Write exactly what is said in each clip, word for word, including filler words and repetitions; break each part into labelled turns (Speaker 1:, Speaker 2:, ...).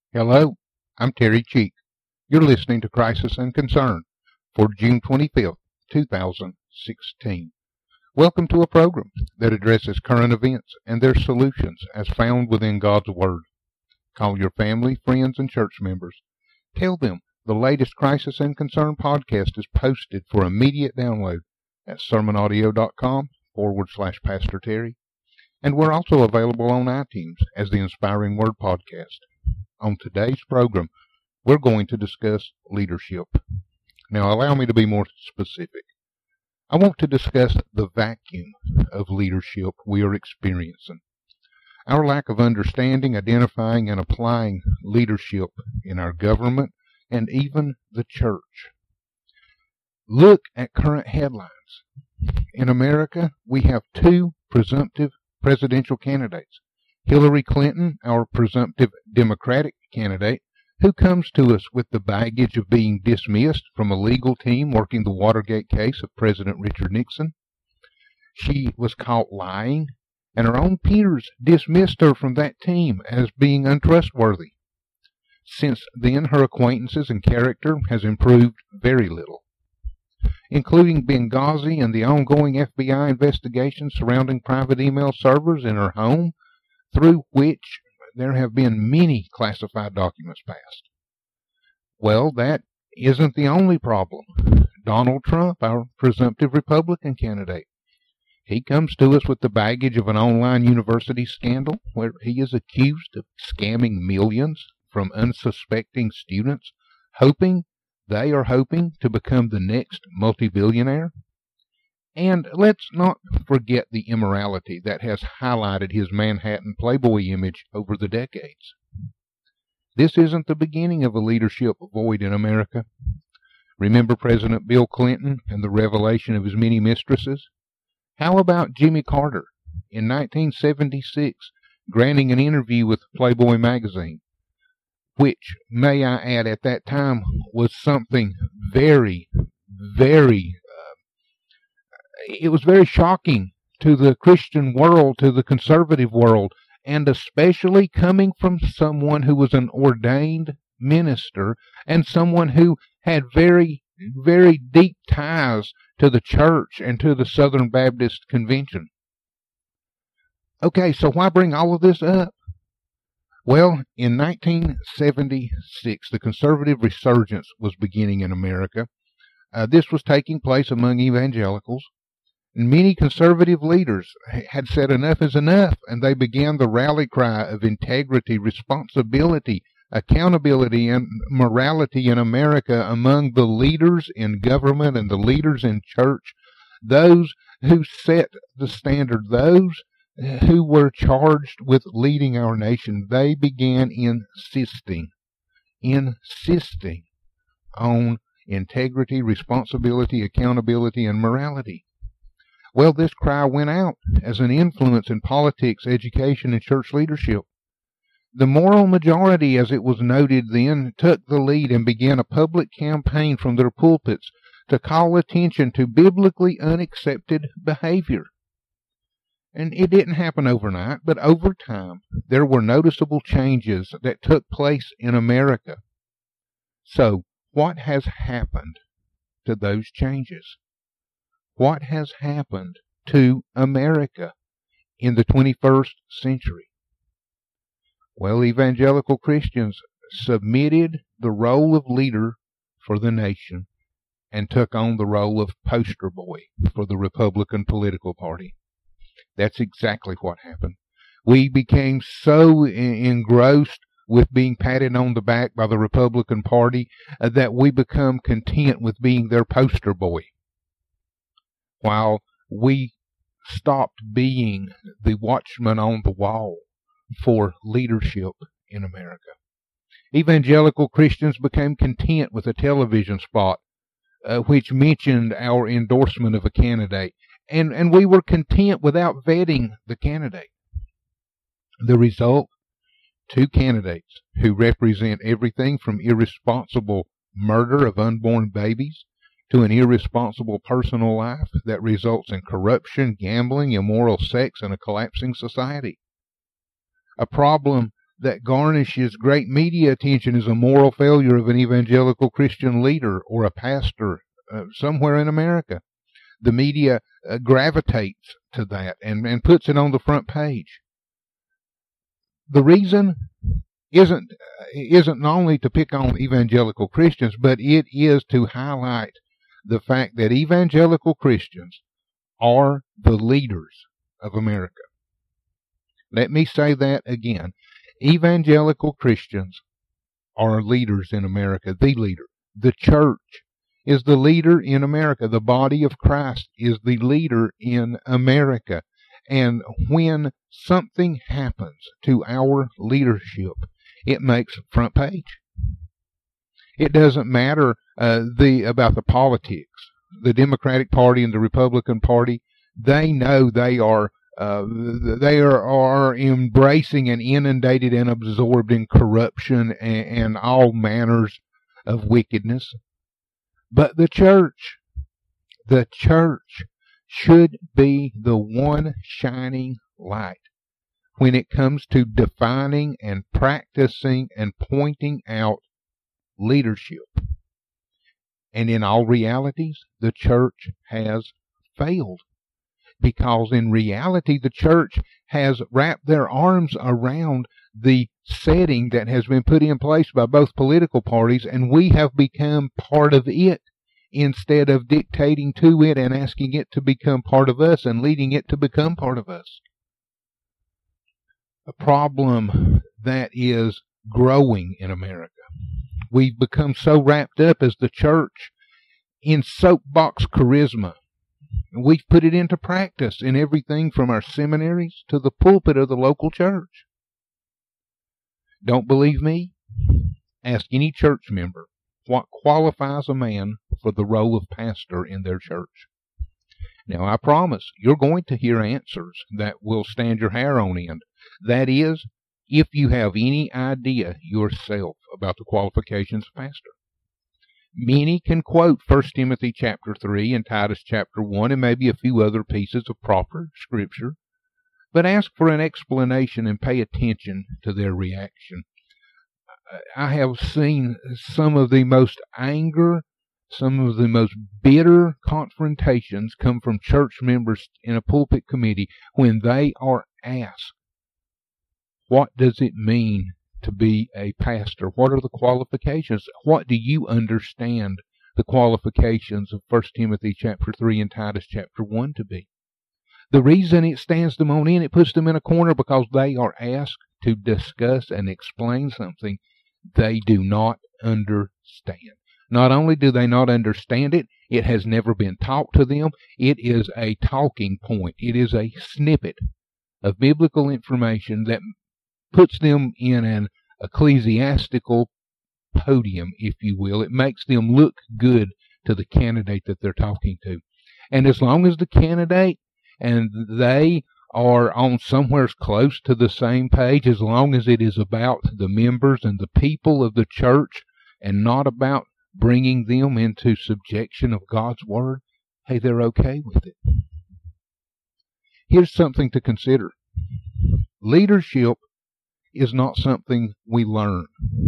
Speaker 1: Hello, I'm Terry Cheek. You're listening to Crisis and Concern for June twenty-fifth, two thousand sixteen. Welcome to a program that addresses current events and their solutions as found within God's Word. Call your family, friends, and church members. Tell them the latest Crisis and Concern podcast is posted for immediate download at sermonaudio.com forward slash Pastor Terry. And we're also available on iTunes as the Inspiring Word Podcast. On today's program, we're going to discuss leadership. Now, allow me to be more specific. I want to discuss the vacuum of leadership we are experiencing. Our lack of understanding, identifying, and applying leadership in our government and even the church. Look at current headlines. In America, we have two presumptive presidential candidates. Hillary Clinton, our presumptive Democratic candidate, who comes to us with the baggage of being dismissed from a legal team working the Watergate case of President Richard Nixon. She was caught lying, and her own peers dismissed her from that team as being untrustworthy. Since then, her acquaintances and character has improved very little, including Benghazi and the ongoing F B I investigation surrounding private email servers in her home, through which there have been many classified documents passed. Well, that isn't the only problem. Donald Trump, our presumptive Republican candidate, he comes to us with the baggage of an online university scandal where he is accused of scamming millions from unsuspecting students, hoping, they are hoping, to become the next multi-billionaire. And let's not forget the immorality that has highlighted his Manhattan Playboy image over the decades. This isn't the beginning of a leadership void in America. Remember President Bill Clinton and the revelation of his many mistresses? How about Jimmy Carter in nineteen seventy-six granting an interview with Playboy magazine, which, may I add, at that time was something very, very It was very shocking to the Christian world, to the conservative world, and especially coming from someone who was an ordained minister and someone who had very, very deep ties to the church and to the Southern Baptist Convention. Okay, so why bring all of this up? Well, in nineteen seventy-six, the conservative resurgence was beginning in America. Uh, this was taking place among evangelicals. Many conservative leaders had said enough is enough, and they began the rally cry of integrity, responsibility, accountability, and morality in America among the leaders in government and the leaders in church, those who set the standard, those who were charged with leading our nation. They began insisting, insisting on integrity, responsibility, accountability, and morality. Well, this cry went out as an influence in politics, education, and church leadership. The moral majority, as it was noted then, took the lead and began a public campaign from their pulpits to call attention to biblically unaccepted behavior. And it didn't happen overnight, but over time, there were noticeable changes that took place in America. So, what has happened to those changes? What has happened to America in the twenty-first century? Well, evangelical Christians submitted the role of leader for the nation and took on the role of poster boy for the Republican political party. That's exactly what happened. We became so engrossed with being patted on the back by the Republican Party uh, that we become content with being their poster boy, while we stopped being the watchman on the wall for leadership in America. Evangelical Christians became content with a television spot uh, which mentioned our endorsement of a candidate, and, and we were content without vetting the candidate. The result? Two candidates who represent everything from irresponsible murder of unborn babies to an irresponsible personal life that results in corruption, gambling, immoral sex, and a collapsing society. A problem that garnishes great media attention is a moral failure of an evangelical Christian leader or a pastor uh, somewhere in America. The media uh, gravitates to that and, and puts it on the front page. The reason isn't isn't only to pick on evangelical Christians, but it is to highlight the fact that evangelical Christians are the leaders of America. Let me say that again. Evangelical Christians are leaders in America, the leader. The church is the leader in America. The body of Christ is the leader in America. And when something happens to our leadership, it makes front page. It doesn't matter uh, the about the politics. The Democratic Party and the Republican Party, they know they are uh, they are, are embracing and inundated and absorbed in corruption and, and all manners of wickedness. But the church, the church should be the one shining light when it comes to defining and practicing and pointing out leadership. And in all realities, the church has failed. Because in reality, the church has wrapped their arms around the setting that has been put in place by both political parties, and we have become part of it instead of dictating to it and asking it to become part of us and leading it to become part of us. A problem that is growing in America. We've become so wrapped up as the church in soapbox charisma. We've put it into practice in everything from our seminaries to the pulpit of the local church. Don't believe me? Ask any church member what qualifies a man for the role of pastor in their church. Now, I promise you're going to hear answers that will stand your hair on end. That is, if you have any idea yourself about the qualifications of pastor. Many can quote First Timothy chapter three and Titus chapter one and maybe a few other pieces of proper scripture, but ask for an explanation and pay attention to their reaction. I have seen some of the most anger, some of the most bitter confrontations come from church members in a pulpit committee when they are asked, what does it mean to be a pastor? What are the qualifications? What do you understand the qualifications of First Timothy chapter three and Titus chapter one to be? The reason it stands them on end, it puts them in a corner because they are asked to discuss and explain something they do not understand. Not only do they not understand it, it has never been taught to them. It is a talking point. It is a snippet of biblical information that puts them in an ecclesiastical podium, if you will. It makes them look good to the candidate that they're talking to. And as long as the candidate and they are on somewhere close to the same page, as long as it is about the members and the people of the church and not about bringing them into subjection of God's word, hey, they're okay with it. Here's something to consider. Leadership is not something we learn.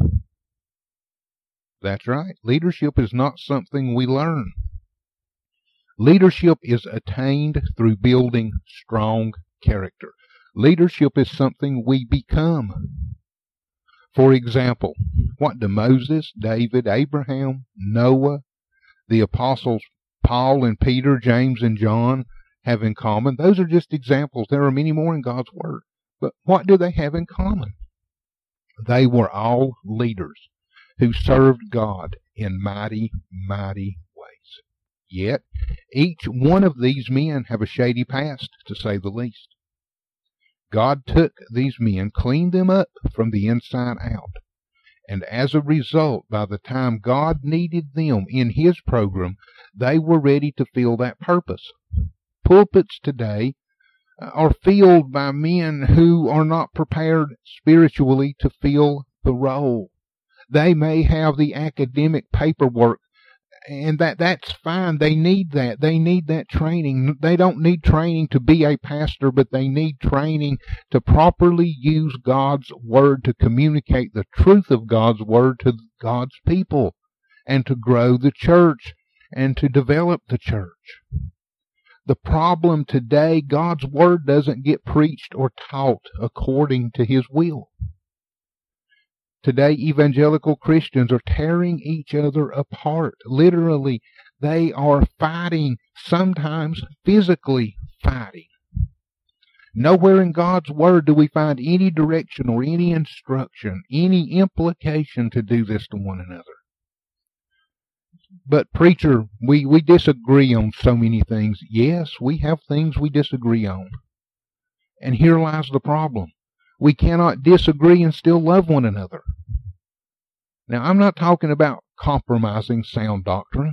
Speaker 1: That's right. Leadership is not something we learn. Leadership is attained through building strong character. Leadership is something we become. For example, what do Moses, David, Abraham, Noah, the apostles Paul and Peter, James and John have in common? Those are just examples. There are many more in God's Word. But what do they have in common? They were all leaders who served God in mighty, mighty ways. Yet, each one of these men have a shady past, to say the least. God took these men, cleaned them up from the inside out. And as a result, by the time God needed them in His program, they were ready to fill that purpose. Pulpits today are filled by men who are not prepared spiritually to fill the role. They may have the academic paperwork and that that's fine. They need that. They need that training. They don't need training to be a pastor, but they need training to properly use God's word to communicate the truth of God's word to God's people and to grow the church and to develop the church. The problem today, God's word doesn't get preached or taught according to his will. Today, evangelical Christians are tearing each other apart. Literally, they are fighting, sometimes physically fighting. Nowhere in God's word do we find any direction or any instruction, any implication to do this to one another. But preacher, we, we disagree on so many things. Yes, we have things we disagree on. And here lies the problem. We cannot disagree and still love one another. Now, I'm not talking about compromising sound doctrine.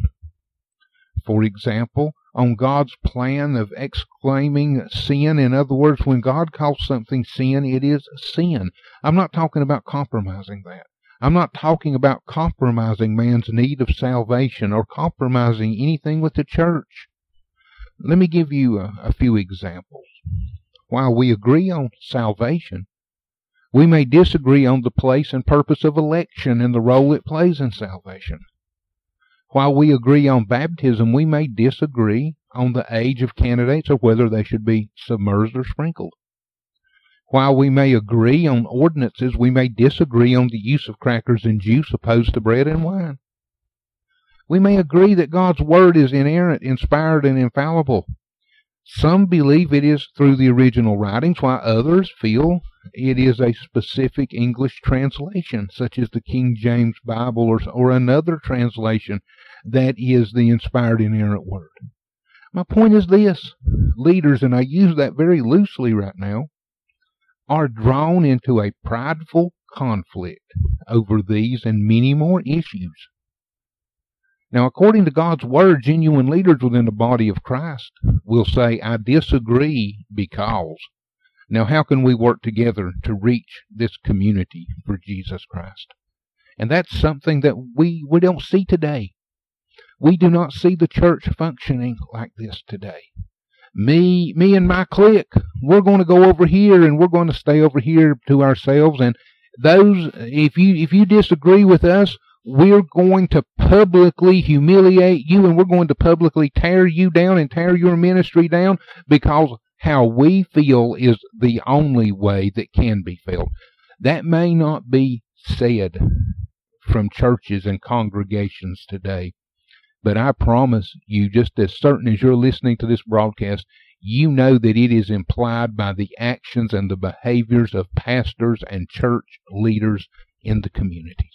Speaker 1: For example, on God's plan of exclaiming sin. In other words, when God calls something sin, it is sin. I'm not talking about compromising that. I'm not talking about compromising man's need of salvation or compromising anything with the church. Let me give you a, a few examples. While we agree on salvation, we may disagree on the place and purpose of election and the role it plays in salvation. While we agree on baptism, we may disagree on the age of candidates or whether they should be submerged or sprinkled. While we may agree on ordinances, we may disagree on the use of crackers and juice opposed to bread and wine. We may agree that God's word is inerrant, inspired, and infallible. Some believe it is through the original writings, while others feel it is a specific English translation, such as the King James Bible or, or another translation that is the inspired, inerrant word. My point is this: leaders, and I use that very loosely right now, are drawn into a prideful conflict over these and many more issues. Now, according to God's word, genuine leaders within the body of Christ will say, I disagree because. Now, how can we work together to reach this community for Jesus Christ? And that's something that we, we don't see today. We do not see the church functioning like this today. Me, me and my clique, we're going to go over here and we're going to stay over here to ourselves. And those, if you, if you disagree with us, we're going to publicly humiliate you and we're going to publicly tear you down and tear your ministry down because how we feel is the only way that can be felt. That may not be said from churches and congregations today, but I promise you, just as certain as you're listening to this broadcast, you know that it is implied by the actions and the behaviors of pastors and church leaders in the communities.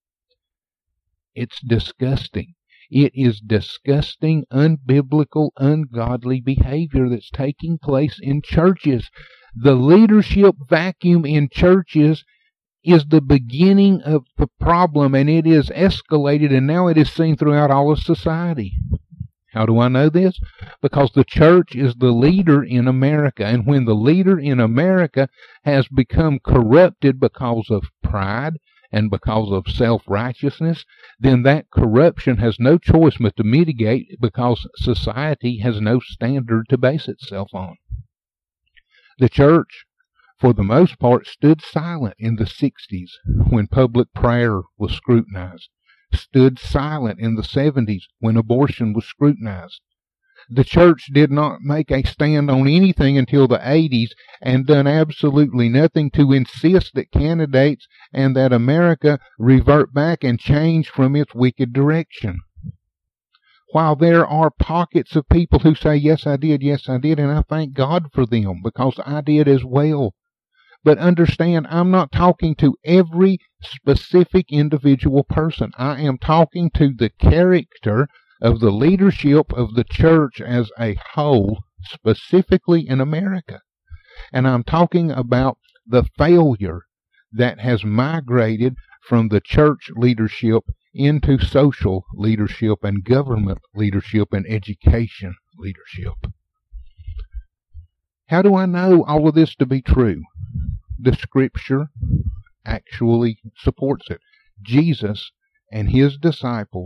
Speaker 1: It's disgusting. It is disgusting, unbiblical, ungodly behavior that's taking place in churches. The leadership vacuum in churches is the beginning of the problem, and it is escalated, and now it is seen throughout all of society. How do I know this? Because the church is the leader in America, and when the leader in America has become corrupted because of pride and because of self-righteousness, then that corruption has no choice but to mitigate because society has no standard to base itself on. The church, for the most part, stood silent in the sixties when public prayer was scrutinized, stood silent in the seventies when abortion was scrutinized. The church did not make a stand on anything until the eighties and done absolutely nothing to insist that candidates and that America revert back and change from its wicked direction. While there are pockets of people who say, yes, I did, yes, I did, and I thank God for them because I did as well. But understand, I'm not talking to every specific individual person. I am talking to the character of the leadership of the church as a whole, specifically in America. And I'm talking about the failure that has migrated from the church leadership into social leadership and government leadership and education leadership. How do I know all of this to be true? The scripture actually supports it. Jesus and his disciples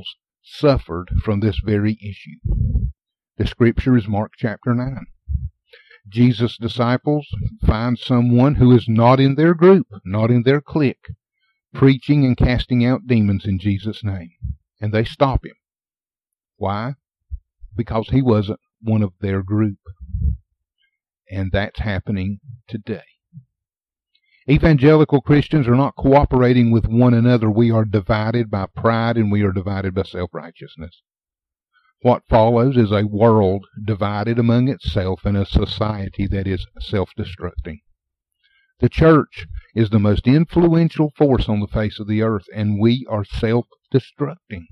Speaker 1: suffered from this very issue. The scripture is Mark chapter nine. Jesus' disciples find someone who is not in their group, not in their clique, preaching and casting out demons in Jesus' name. And they stop him. Why? Because he wasn't one of their group. And that's happening today. Evangelical Christians are not cooperating with one another. We are divided by pride and we are divided by self-righteousness. What follows is a world divided among itself and a society that is self-destructing. The church is the most influential force on the face of the earth, and we are self-destructing.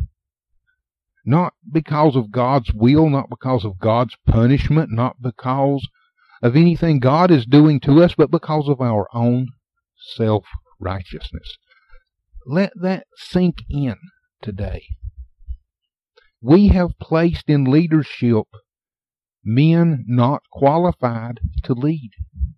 Speaker 1: Not because of God's will, not because of God's punishment, not because of anything God is doing to us, but because of our own self-righteousness. Let that sink in today. We have placed in leadership men not qualified to lead.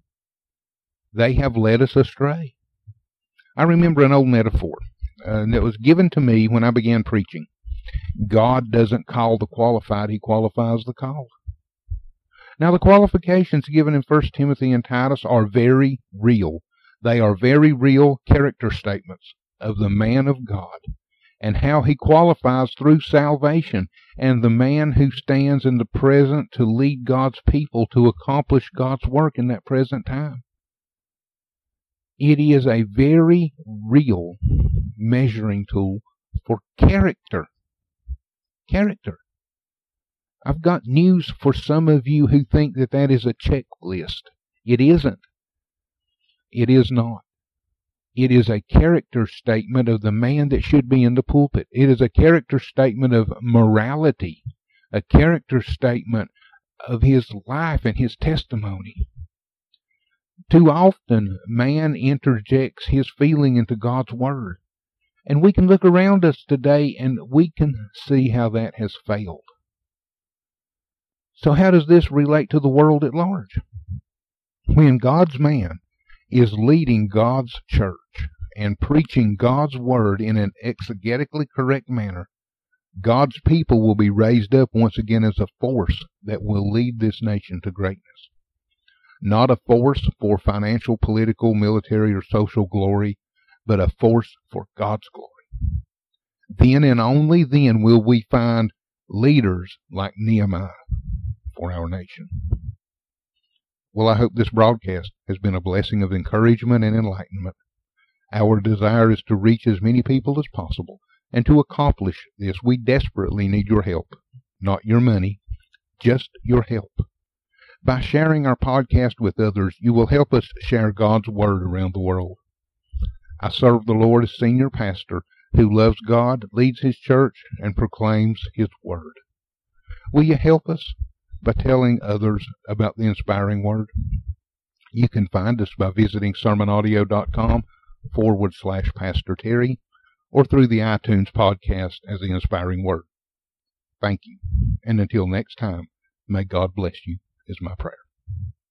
Speaker 1: They have led us astray. I remember an old metaphor uh, that was given to me when I began preaching. God doesn't call the qualified, he qualifies the called. Now, the qualifications given in First Timothy and Titus are very real. They are very real character statements of the man of God and how he qualifies through salvation, and the man who stands in the present to lead God's people to accomplish God's work in that present time. It is a very real measuring tool for character. Character. I've got news for some of you who think that that is a checklist. It isn't. It is not. It is a character statement of the man that should be in the pulpit. It is a character statement of morality, a character statement of his life and his testimony. Too often, man interjects his feeling into God's word. And we can look around us today and we can see how that has failed. So how does this relate to the world at large? When God's man is leading God's church and preaching God's word in an exegetically correct manner, God's people will be raised up once again as a force that will lead this nation to greatness. Not a force for financial, political, military, or social glory, but a force for God's glory. Then and only then will we find leaders like Nehemiah for our nation. Well, I hope this broadcast has been a blessing of encouragement and enlightenment. Our desire is to reach as many people as possible, and to accomplish this, we desperately need your help. Not your money, just your help. By sharing our podcast with others, you will help us share God's word around the world. I serve the Lord as senior pastor who loves God, leads his church, and proclaims his word. Will you help us by telling others about the inspiring word? You can find us by visiting sermonaudio.com forward slash Pastor Terry, or through the iTunes podcast as the inspiring word. Thank you. And until next time, may God bless you is my prayer.